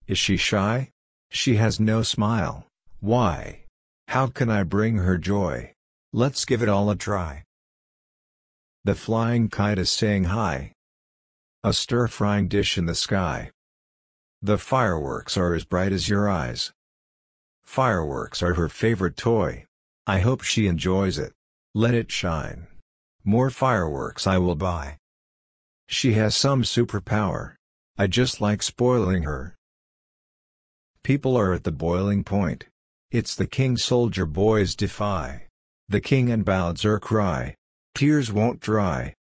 Is she shy? She has no smile. Why? How can I bring her joy? Let's give it all a try. The flying kite is saying hi. A stir-frying dish in the sky. The fireworks are as bright as your eyes. Fireworks are her favorite toy. I hope she enjoys it. Let it shine. More fireworks I will buy. She has some superpower. I just like spoiling her. People are at the boiling point. It's the king soldier boys defy. The king and Bowser cry. Tears won't dry.